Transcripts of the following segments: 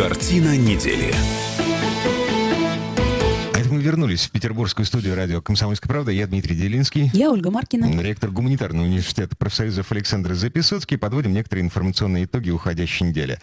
Картина недели. Мы вернулись в петербургскую студию радио «Комсомольская правда». Я Дмитрий Делинский. Я Ольга Маркина. Ректор гуманитарного университета профсоюзов Александр Записоцкий. Подводим некоторые информационные итоги уходящей недели.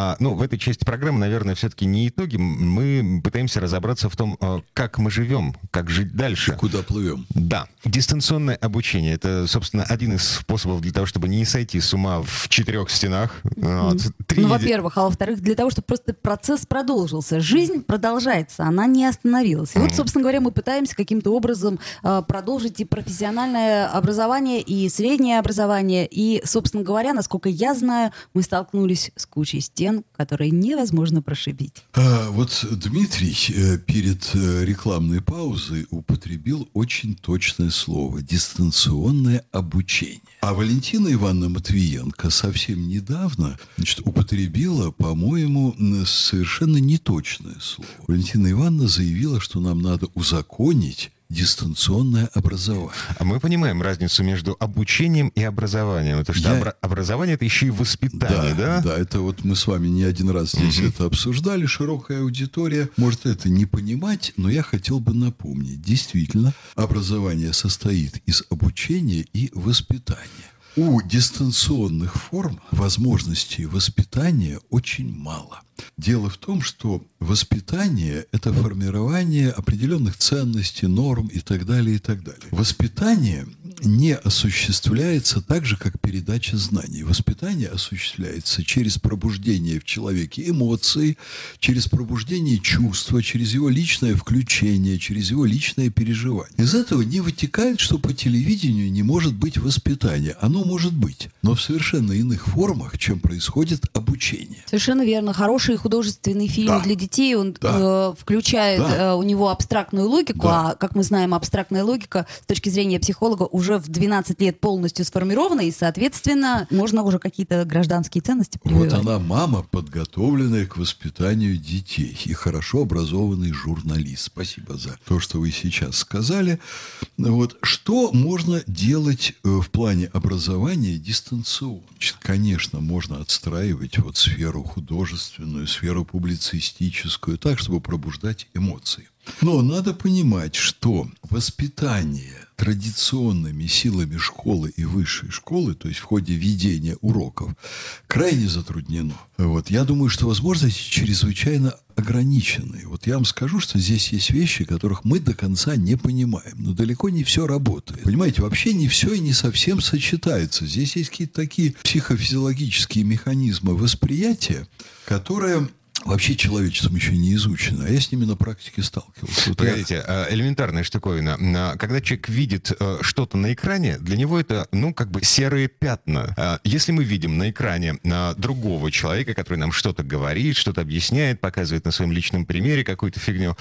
В этой части программы, наверное, все-таки не итоги. Мы пытаемся разобраться в том, как мы живем, как жить дальше. И куда плывем. Да. Дистанционное обучение. Это, собственно, один из способов для того, чтобы не сойти с ума в 4 стенах. Во-первых. А во-вторых, для того, чтобы просто процесс продолжился. Жизнь продолжается, она не остановилась. И вот, собственно говоря, мы пытаемся каким-то образом продолжить и профессиональное образование, и среднее образование. И, собственно говоря, насколько я знаю, мы столкнулись с кучей стен, которые невозможно прошибить. Вот Дмитрий перед рекламной паузой употребил очень точное слово – дистанционное обучение. А Валентина Ивановна Матвиенко совсем недавно употребила, по-моему, совершенно неточное слово. Валентина Ивановна заявила, что нам надо узаконить дистанционное образование. А мы понимаем разницу между обучением и образованием. Потому что образование — это еще и воспитание, да? Да, это вот мы с вами не один раз здесь это обсуждали. Широкая аудитория может это не понимать, но я хотел бы напомнить. Действительно, образование состоит из обучения и воспитания. У дистанционных форм возможностей воспитания очень мало. Дело в том, что воспитание – это формирование определенных ценностей, норм и так далее, и так далее. Воспитание не осуществляется так же, как передача знаний. Воспитание осуществляется через пробуждение в человеке эмоций, через пробуждение чувства, через его личное включение, через его личное переживание. Из этого не вытекает, что по телевидению не может быть воспитания. Оно может быть, но в совершенно иных формах, чем происходит обучение. Совершенно верно. Хороший художественный фильм для детей, он включает у него абстрактную логику, а, как мы знаем, абстрактная логика с точки зрения психолога уже в 12 лет полностью сформирована, и, соответственно, можно уже какие-то гражданские ценности прививать. Вот она, мама, подготовленная к воспитанию детей и хорошо образованный журналист. Спасибо за то, что вы сейчас сказали. Вот. Что можно делать в плане образования дистанционно? Конечно, можно отстраивать вот сферу художественную, сферу публицистическую, так, чтобы пробуждать эмоции. Но надо понимать, что воспитание традиционными силами школы и высшей школы, то есть в ходе ведения уроков, крайне затруднено. Вот. Я думаю, что возможности чрезвычайно ограничены. Вот я вам скажу, что здесь есть вещи, которых мы до конца не понимаем. Но далеко не все работает. Понимаете, вообще не все и не совсем сочетается. Здесь есть какие-то такие психофизиологические механизмы восприятия, которые вообще человечеством еще не изучено, а я с ними на практике сталкивался. Погодите, элементарная штуковина. Когда человек видит что-то на экране, для него это, серые пятна. Если мы видим на экране другого человека, который нам что-то говорит, что-то объясняет, показывает на своем личном примере какую-то фигню,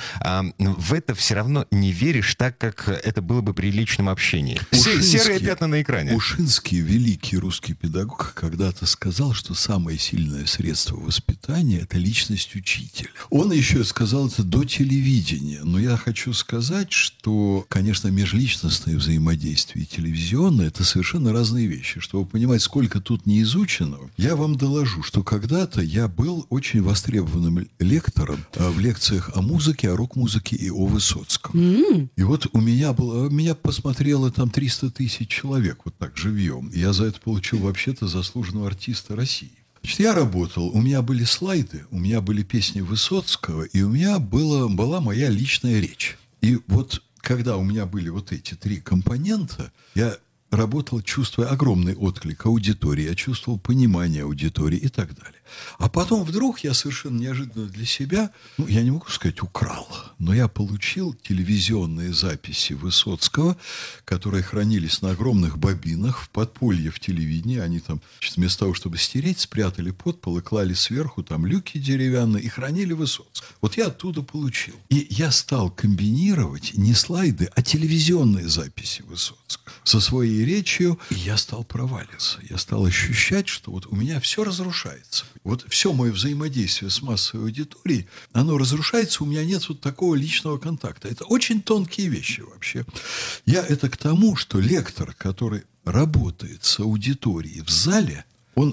в это все равно не веришь так, как это было бы при личном общении. Серые пятна на экране. Ушинский, великий русский педагог, когда-то сказал, что самое сильное средство воспитания – это личность учителя. Он еще сказал это до телевидения. Но я хочу сказать, что, конечно, межличностное взаимодействие и телевизионное – это совершенно разные вещи. Чтобы понимать, сколько тут неизученного, я вам доложу, что когда-то я был очень востребованным лектором в лекциях о музыке, о рок-музыке и о Высоцком. И вот меня посмотрело там 300 тысяч человек вот так живьем. И я за это получил вообще-то заслуженного артиста России. Значит, я работал, у меня были слайды, у меня были песни Высоцкого, и у меня была моя личная речь. И вот когда у меня были вот эти 3 компонента, я работал, чувствуя огромный отклик аудитории, я чувствовал понимание аудитории и так далее. А потом вдруг я совершенно неожиданно для себя, я не могу сказать украл, но я получил телевизионные записи Высоцкого, которые хранились на огромных бобинах в подполье в телевидении. Они там, вместо того, чтобы стереть, спрятали под пол и клали сверху там люки деревянные и хранили Высоцкого. Вот я оттуда получил. И я стал комбинировать не слайды, а телевизионные записи Высоцкого со своей речью, и я стал проваливаться. Я стал ощущать, что вот у меня все разрушается. Вот все мое взаимодействие с массовой аудиторией, оно разрушается, у меня нет вот такого личного контакта. Это очень тонкие вещи вообще. Я это к тому, что лектор, который работает с аудиторией в зале, он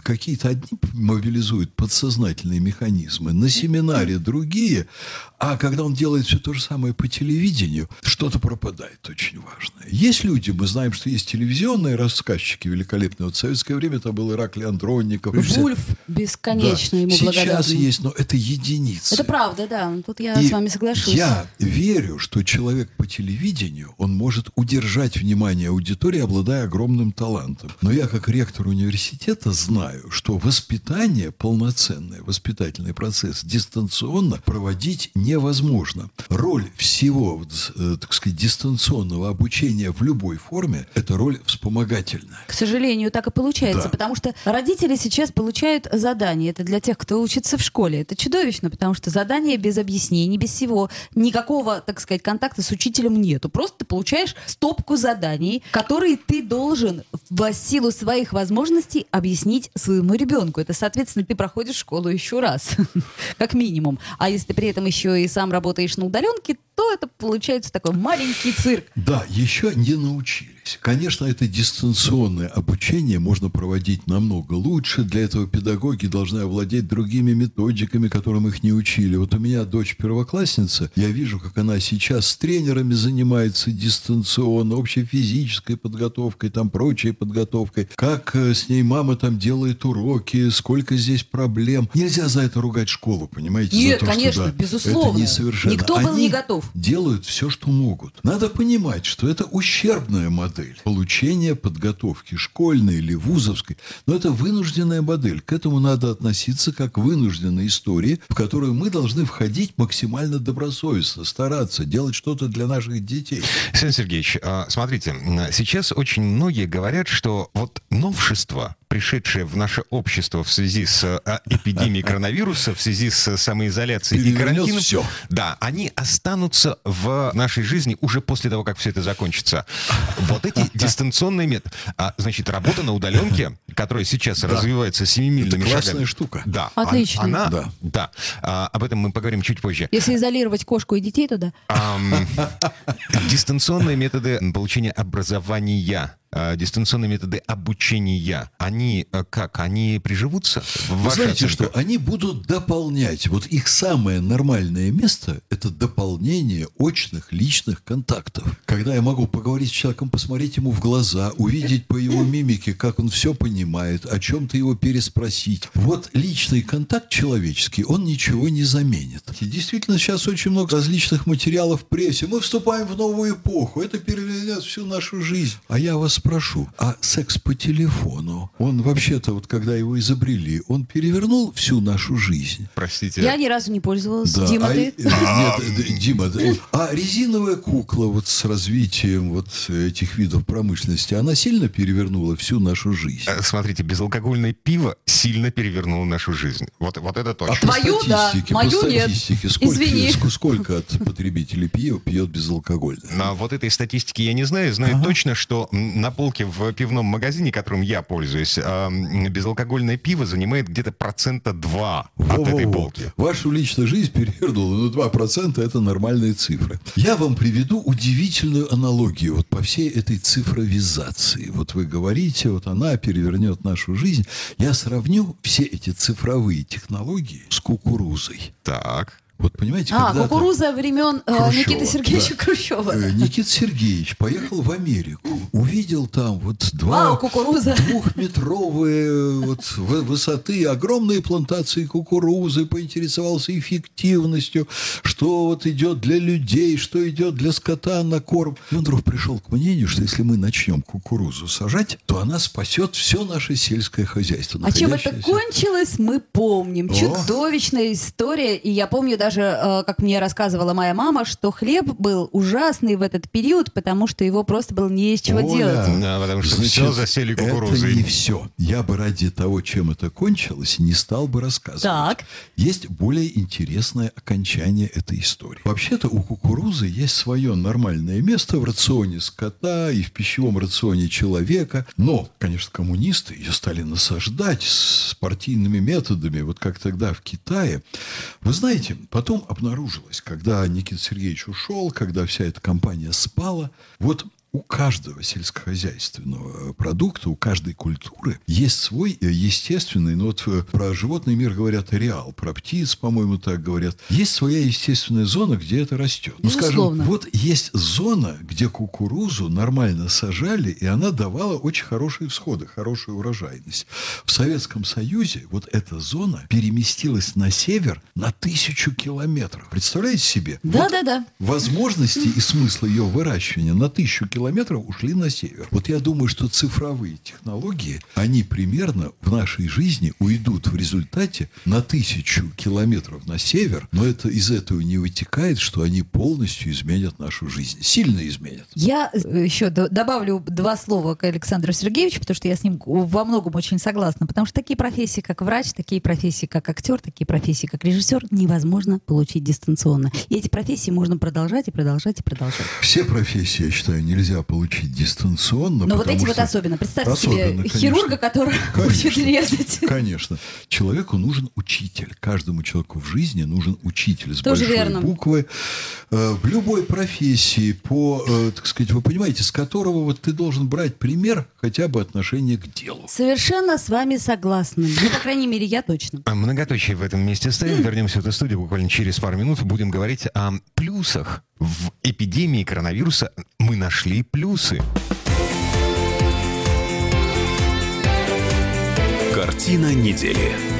какие-то одни мобилизуют подсознательные механизмы, на семинаре другие, а когда он делает все то же самое по телевидению, что-то пропадает очень важное. Есть люди, мы знаем, что есть телевизионные рассказчики великолепные. Вот в советское время это был Ираклий Андронников. Вульф бесконечно ему благодарен. Сейчас есть, но это единицы. Это правда, да. Тут я с вами соглашусь. Я верю, что человек по телевидению, он может удержать внимание аудитории, обладая огромным талантом. Но я, как ректор университета, знаю, что воспитание, полноценный воспитательный процесс дистанционно проводить невозможно. Роль всего, так сказать, дистанционного обучения в любой форме – это роль вспомогательная. К сожалению, так и получается, Да. потому что родители сейчас получают задания. Это для тех, кто учится в школе. Это чудовищно, потому что задания без объяснений, без всего, никакого, так сказать, контакта с учителем нету. Просто ты получаешь стопку заданий, которые ты должен в силу своих возможностей объяснить своему ребенку. Это, соответственно, ты проходишь школу еще раз, как минимум. А если ты при этом еще и сам работаешь на удаленке, то это получается такой маленький цирк. Да, еще не научились. Конечно, это дистанционное обучение можно проводить намного лучше. Для этого педагоги должны овладеть другими методиками, которым их не учили. Вот у меня дочь первоклассница, я вижу, как она сейчас с тренерами занимается дистанционно, общей физической подготовкой, там прочей подготовкой, как с ней мама там делает уроки, сколько здесь проблем. Нельзя за это ругать школу, понимаете? Нет, за то, конечно, что, да, безусловно. это несовершенно. Никто был Они не готов. делают все, что могут. Надо понимать, что это ущербная модель получения подготовки школьной или вузовской, но это вынужденная модель. К этому надо относиться как к вынужденной истории, в которую мы должны входить максимально добросовестно, стараться, делать что-то для наших детей. Александр Сергеевич, смотрите, сейчас очень многие говорят, что вот новшества, пришедшие в наше общество в связи с эпидемией коронавируса, в связи с самоизоляцией и карантином, все. да, они останутся в нашей жизни уже после того, как все это закончится. Вот эти дистанционные методы. Значит, работа на удаленке, которая сейчас развивается семимильными шагами. Это классная штука. Да. Отлично. Да. Об этом мы поговорим чуть позже. Если изолировать кошку и детей, то да. Дистанционные методы получения образования, дистанционные методы обучения, они как? Они приживутся? Вы знаете, что они будут дополнять. Вот их самое нормальное место – это дополнение очных личных контактов. Когда я могу поговорить с человеком, посмотреть ему в глаза, увидеть по его мимике, как он все понимает, о чем-то его переспросить. Вот личный контакт человеческий, он ничего не заменит. И действительно, сейчас очень много различных материалов в прессе. Мы вступаем в новую эпоху. Это перевернет всю нашу жизнь. А я вас спрошу, а секс по телефону, он вообще-то, вот когда его изобрели, он перевернул всю нашу жизнь? Простите. Я ни разу не пользовалась. Да. Дима, ты? Нет, Дима, а резиновая кукла вот с развитием вот этих видов промышленности, она сильно перевернула всю нашу жизнь? Смотрите, безалкогольное пиво сильно перевернуло нашу жизнь. Вот это точно. Твою, да, мою нет. Извини. Сколько от потребителей пьет безалкогольное? На вот этой статистики я не знаю. Знаю точно, что на полке в пивном магазине, которым я пользуюсь, безалкогольное пиво занимает где-то 2% от этой полки. Вашу личную жизнь перевернула, но 2% это нормальные цифры. Я вам приведу удивительную аналогию вот по всей этой цифровизации. Вот вы говорите, вот она перевернет нашу жизнь. Я сравню все эти цифровые технологии с кукурузой. Так. Вот понимаете, когда кукуруза времен Никиты Хрущева, Сергеевича да. Хрущева. Никита Сергеевич поехал в Америку, увидел там вот кукуруза. двухметровые вот высоты, огромные плантации кукурузы, поинтересовался эффективностью, что вот идет для людей, что идет для скота на корм. И он вдруг пришел к мнению, что если мы начнем кукурузу сажать, то она спасет все наше сельское хозяйство. А чем это кончилось, мы помним. О. Чудовищная история. И я помню даже, как мне рассказывала моя мама, что хлеб был ужасный в этот период, потому что его просто было не из чего делать. Да, потому что все засели кукурузой. Это не все. Я бы ради того, чем это кончилось, не стал бы рассказывать. Так. Есть более интересное окончание этой истории. Вообще-то у кукурузы есть свое нормальное место в рационе скота и в пищевом рационе человека. Но, конечно, коммунисты ее стали насаждать с партийными методами, вот как тогда в Китае. Вы знаете, потом обнаружилось, когда Никита Сергеевич ушел, когда вся эта компания спала, вот у каждого сельскохозяйственного продукта, у каждой культуры есть свой естественный, ну вот про животный мир говорят ареал, про птиц, по-моему, так говорят. Есть своя естественная зона, где это растет. Ну, скажем, вот есть зона, где кукурузу нормально сажали, и она давала очень хорошие всходы, хорошую урожайность. В Советском Союзе вот эта зона переместилась на север на 1000 километров. Представляете себе? Да. Возможности и смысл ее выращивания на 1000 километров ушли на север. Вот я думаю, что цифровые технологии, они примерно в нашей жизни уйдут в результате на 1000 километров на север, но это из этого не вытекает, что они полностью изменят нашу жизнь. Сильно изменят. Я еще добавлю 2 слова к Александру Сергеевичу, потому что я с ним во многом очень согласна. Потому что такие профессии, как врач, такие профессии, как актер, такие профессии, как режиссер, невозможно получить дистанционно. И эти профессии можно продолжать и продолжать и продолжать. Все профессии, я считаю, нельзя получить дистанционно. Но вот эти вот особенно. Представьте себе конечно. Хирурга, который учит резать. Конечно. Человеку нужен учитель. Каждому человеку в жизни нужен учитель с Тоже большой верно. буквы. В любой профессии, так сказать, вы понимаете, с которого вот ты должен брать пример хотя бы отношение к делу. Совершенно с вами согласна. Ну, по крайней мере, я точно. Многоточие в этом месте ставим. Вернемся в эту студию буквально через пару минут. Будем говорить о плюсах. В эпидемии коронавируса мы нашли плюсы. Картина недели.